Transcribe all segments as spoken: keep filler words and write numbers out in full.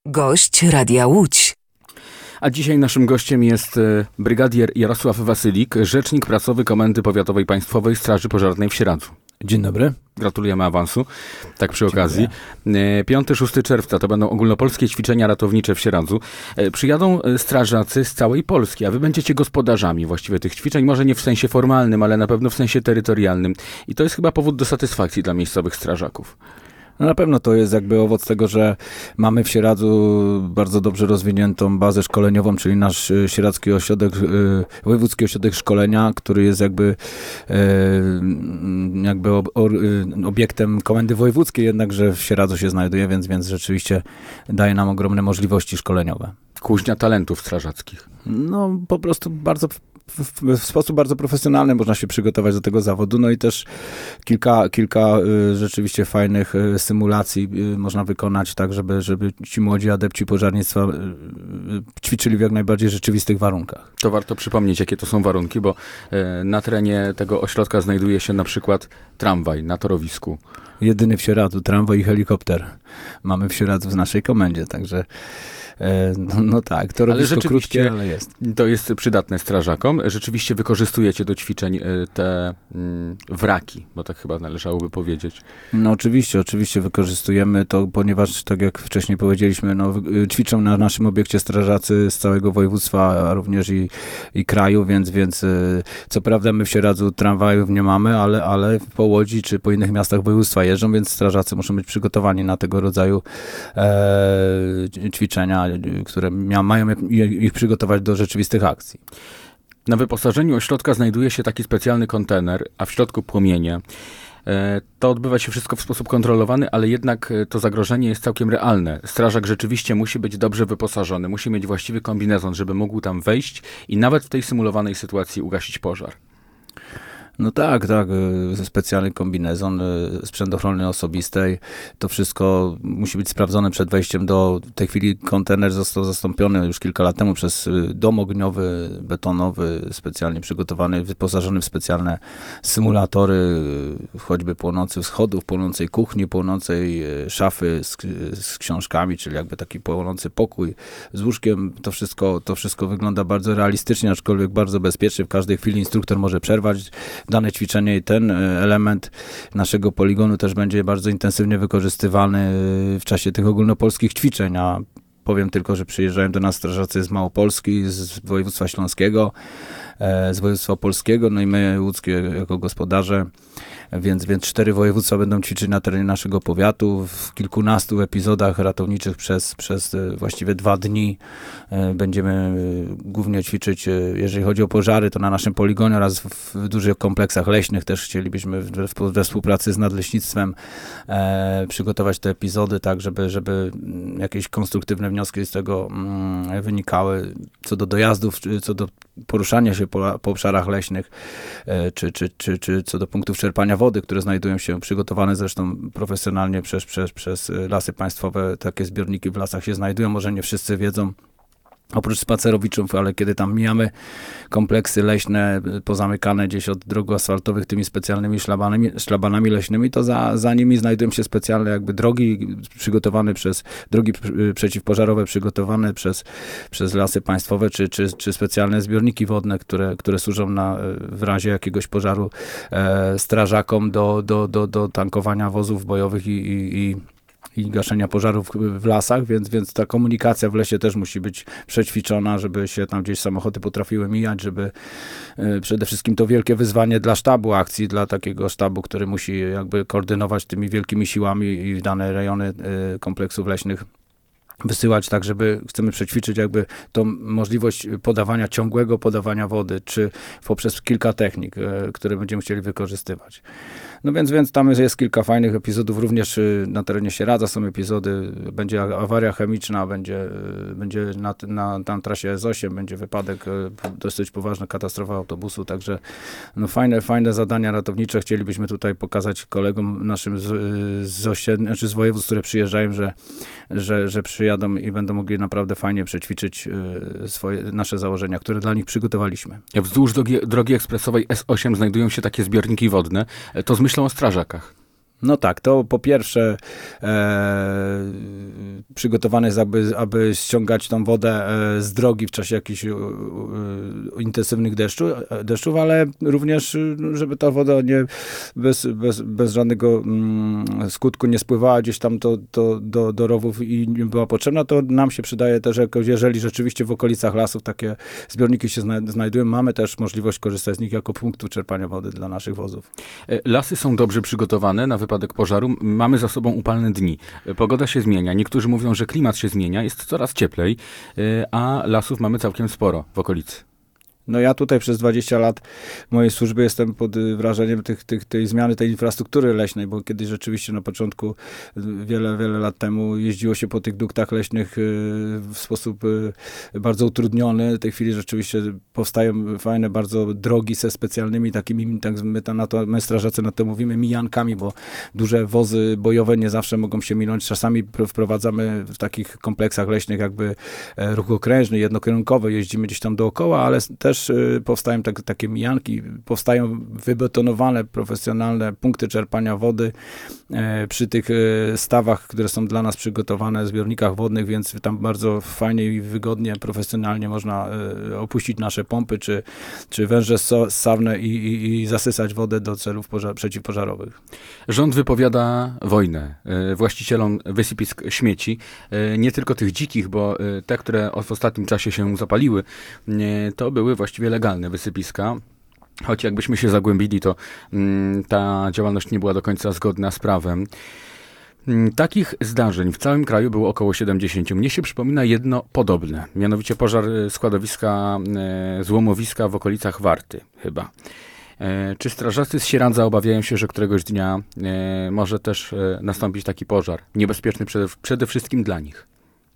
Gość Radia Łódź. A dzisiaj naszym gościem jest brygadier Jarosław Wasylik, rzecznik prasowy Komendy Powiatowej Państwowej Straży Pożarnej w Sieradzu. Dzień dobry. Gratulujemy awansu, tak przy okazji. piątego szóstego czerwca to będą ogólnopolskie ćwiczenia ratownicze w Sieradzu. Przyjadą strażacy z całej Polski, a wy będziecie gospodarzami właściwie tych ćwiczeń, może nie w sensie formalnym, ale na pewno w sensie terytorialnym. I to jest chyba powód do satysfakcji dla miejscowych strażaków. No na pewno to jest jakby owoc tego, że mamy w Sieradzu bardzo dobrze rozwiniętą bazę szkoleniową, czyli nasz Sieradzki Ośrodek, Wojewódzki Ośrodek Szkolenia, który jest jakby, jakby obiektem Komendy Wojewódzkiej, jednakże w Sieradzu się znajduje, więc, więc rzeczywiście daje nam ogromne możliwości szkoleniowe. Kuźnia talentów strażackich. No po prostu bardzo... W, w, w sposób bardzo profesjonalny można się przygotować do tego zawodu, no i też kilka, kilka y, rzeczywiście fajnych y, symulacji y, można wykonać tak, żeby, żeby ci młodzi adepci pożarnictwa y, y, ćwiczyli w jak najbardziej rzeczywistych warunkach. To warto przypomnieć, jakie to są warunki, bo y, na terenie tego ośrodka znajduje się na przykład tramwaj na torowisku. Jedyny w Sieradzu, tramwaj i helikopter mamy w Sieradzu w naszej komendzie, także No, no tak, to robisko ale krótkie, ale jest. To jest przydatne strażakom. Rzeczywiście wykorzystujecie do ćwiczeń te mm, wraki, bo tak chyba należałoby powiedzieć. No oczywiście, oczywiście wykorzystujemy to, ponieważ tak jak wcześniej powiedzieliśmy, no, ćwiczą na naszym obiekcie strażacy z całego województwa, a również i, i kraju, więc, więc co prawda my w Sieradzu tramwajów nie mamy, ale, ale po Łodzi czy po innych miastach województwa jeżdżą, więc strażacy muszą być przygotowani na tego rodzaju e, ćwiczenia, które mia, mają ich przygotować do rzeczywistych akcji. Na wyposażeniu ośrodka znajduje się taki specjalny kontener, a w środku płomienie. To odbywa się wszystko w sposób kontrolowany, ale jednak to zagrożenie jest całkiem realne. Strażak rzeczywiście musi być dobrze wyposażony, musi mieć właściwy kombinezon, żeby mógł tam wejść i nawet w tej symulowanej sytuacji ugasić pożar. No tak, tak, specjalny kombinezon, sprzęt ochrony osobistej, to wszystko musi być sprawdzone przed wejściem do, w tej chwili kontener został zastąpiony już kilka lat temu przez dom ogniowy, betonowy, specjalnie przygotowany, wyposażony w specjalne symulatory, choćby płonących schodów, płonącej kuchni, płonącej szafy z, z książkami, czyli jakby taki płonący pokój z łóżkiem, to wszystko, to wszystko wygląda bardzo realistycznie, aczkolwiek bardzo bezpiecznie, w każdej chwili instruktor może przerwać dane ćwiczenie i ten element naszego poligonu też będzie bardzo intensywnie wykorzystywany w czasie tych ogólnopolskich ćwiczeń, a powiem tylko, że przyjeżdżają do nas strażacy z Małopolski, z województwa śląskiego, z województwa opolskiego, no i my łódzkie jako gospodarze, więc, więc cztery województwa będą ćwiczyć na terenie naszego powiatu w kilkunastu epizodach ratowniczych przez, przez właściwie dwa dni. Będziemy głównie ćwiczyć, jeżeli chodzi o pożary, to na naszym poligonie oraz w dużych kompleksach leśnych też chcielibyśmy we, we współpracy z nadleśnictwem e, przygotować te epizody tak, żeby, żeby jakieś konstruktywne wnioski z tego mm, wynikały co do dojazdów, co do poruszania się po, po obszarach leśnych, e, czy, czy, czy, czy co do punktów czerpania wody, które znajdują się, przygotowane zresztą profesjonalnie przez, przez, przez Lasy Państwowe. Takie zbiorniki w lasach się znajdują, może nie wszyscy wiedzą. Oprócz spacerowiczów, ale kiedy tam mijamy kompleksy leśne, pozamykane gdzieś od dróg asfaltowych tymi specjalnymi szlabanami, szlabanami leśnymi, to za, za nimi znajdują się specjalne jakby drogi przygotowane przez, drogi przeciwpożarowe przygotowane przez, przez Lasy Państwowe, czy, czy, czy specjalne zbiorniki wodne, które, które służą na, w razie jakiegoś pożaru e, strażakom do, do, do, do tankowania wozów bojowych i, i, i i gaszenia pożarów w lasach, więc, więc ta komunikacja w lesie też musi być przećwiczona, żeby się tam gdzieś samochody potrafiły mijać, żeby y, przede wszystkim to wielkie wyzwanie dla sztabu akcji, dla takiego sztabu, który musi jakby koordynować tymi wielkimi siłami i dane rejony y, kompleksów leśnych wysyłać tak, żeby chcemy przećwiczyć jakby tą możliwość podawania, ciągłego podawania wody, czy poprzez kilka technik, y, które będziemy chcieli wykorzystywać. No więc, więc tam jest kilka fajnych epizodów, również na terenie Sieradza są epizody, będzie awaria chemiczna, będzie, będzie na, na, na trasie S osiem, będzie wypadek, dosyć poważna katastrofa autobusu, także no fajne, fajne zadania ratownicze chcielibyśmy tutaj pokazać kolegom naszym z, z, osiedl, znaczy z województw, które przyjeżdżają, że, że, że przyjadą i będą mogli naprawdę fajnie przećwiczyć swoje, nasze założenia, które dla nich przygotowaliśmy. Wzdłuż drogi, drogi ekspresowej S osiem znajdują się takie zbiorniki wodne, to z myślą o strażakach. No tak, to po pierwsze e, przygotowane jest, aby, aby ściągać tą wodę e, z drogi w czasie jakichś e, e, intensywnych deszczu, deszczów, ale również, żeby ta woda nie bez, bez, bez żadnego mm, skutku nie spływała gdzieś tam to, to, do, do rowów i nie była potrzebna, to nam się przydaje też, jeżeli rzeczywiście w okolicach lasów takie zbiorniki się zna, znajdują, mamy też możliwość korzystać z nich jako punktu czerpania wody dla naszych wozów. Lasy są dobrze przygotowane na wypadek pożaru. Mamy za sobą upalne dni. Pogoda się zmienia. Niektórzy mówią, że klimat się zmienia, jest coraz cieplej, a lasów mamy całkiem sporo w okolicy. No ja tutaj przez dwadzieścia lat mojej służby jestem pod wrażeniem tych, tych, tej zmiany tej infrastruktury leśnej, bo kiedyś rzeczywiście na początku, wiele, wiele lat temu jeździło się po tych duktach leśnych w sposób bardzo utrudniony. W tej chwili rzeczywiście powstają fajne bardzo drogi ze specjalnymi takimi, tak my, na to, my strażacy na to mówimy mijankami, bo duże wozy bojowe nie zawsze mogą się minąć. Czasami wprowadzamy w takich kompleksach leśnych jakby ruch okrężny, jednokierunkowy, jeździmy gdzieś tam dookoła, ale też powstają tak, takie mijanki, powstają wybetonowane, profesjonalne punkty czerpania wody e, przy tych e, stawach, które są dla nas przygotowane, zbiornikach wodnych, więc tam bardzo fajnie i wygodnie, profesjonalnie można e, opuścić nasze pompy, czy, czy węże ssawne i, i, i zasysać wodę do celów pożar- przeciwpożarowych. Rząd wypowiada wojnę e, właścicielom wysypisk śmieci, e, nie tylko tych dzikich, bo e, te, które w ostatnim czasie się zapaliły, e, to były właściwie legalne wysypiska. Choć jakbyśmy się zagłębili, to mm, ta działalność nie była do końca zgodna z prawem. Mm, takich zdarzeń w całym kraju było około siedemdziesiąt. Mnie się przypomina jedno podobne, mianowicie pożar składowiska, e, złomowiska w okolicach Warty chyba. E, czy strażacy z Sieradza obawiają się, że któregoś dnia e, może też e, nastąpić taki pożar, niebezpieczny przede, przede wszystkim dla nich?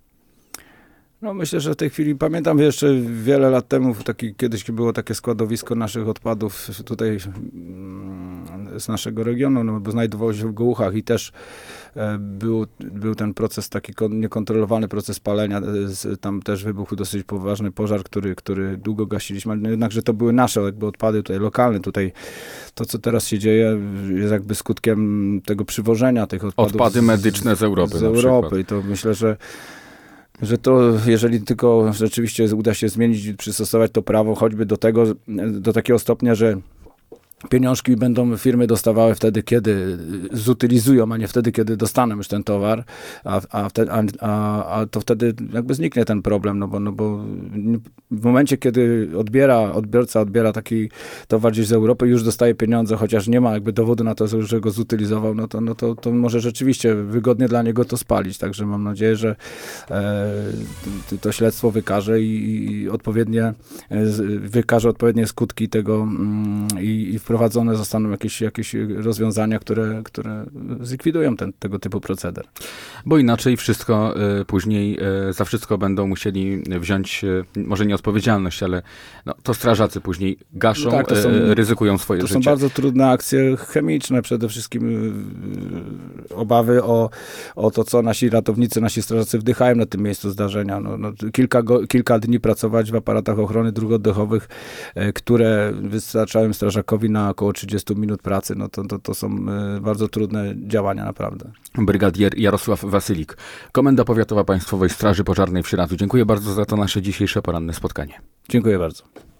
No myślę, że w tej chwili, pamiętam jeszcze wiele lat temu, taki, kiedyś było takie składowisko naszych odpadów tutaj z naszego regionu, no, bo znajdowało się w Gołuchach i też e, był, był ten proces, taki kon, niekontrolowany proces palenia, z, tam też wybuchł dosyć poważny pożar, który, który długo gasiliśmy, ale jednakże to były nasze jakby odpady tutaj lokalne, tutaj to, co teraz się dzieje, jest jakby skutkiem tego przywożenia tych odpadów. Odpady medyczne z Europy Z Europy i to myślę, że że to, jeżeli tylko rzeczywiście uda się zmienić, przystosować to prawo choćby do tego, do takiego stopnia, że pieniążki będą firmy dostawały wtedy, kiedy zutylizują, a nie wtedy, kiedy dostaną już ten towar, a, a, wtedy, a, a, a to wtedy jakby zniknie ten problem, no bo, no bo w momencie, kiedy odbiera, odbiorca odbiera taki towar gdzieś z Europy, już dostaje pieniądze, chociaż nie ma jakby dowodu na to, że go zutylizował, no to, no to, to może rzeczywiście wygodnie dla niego to spalić, także mam nadzieję, że e, to śledztwo wykaże i, i odpowiednie, e, wykaże odpowiednie skutki tego mm, i, i wprowadzone zostaną jakieś, jakieś rozwiązania, które, które zlikwidują ten, tego typu proceder. Bo inaczej wszystko y, później y, za wszystko będą musieli wziąć, y, może nie odpowiedzialność, ale no, to strażacy później gaszą, no tak, to są, y, ryzykują swoje to życie. To są bardzo trudne akcje chemiczne, przede wszystkim y, obawy o, o to, co nasi ratownicy, nasi strażacy wdychają na tym miejscu zdarzenia. No, no, kilka, go, kilka dni pracować w aparatach ochrony dróg oddechowych, y, które wystarczają strażakowi na około trzydzieści minut pracy, no to, to, to są y, bardzo trudne działania naprawdę. Brygadier Jarosław Wasylik, Komenda Powiatowa Państwowej Straży Pożarnej w Sieradzu. Dziękuję bardzo za to nasze dzisiejsze poranne spotkanie. Dziękuję bardzo.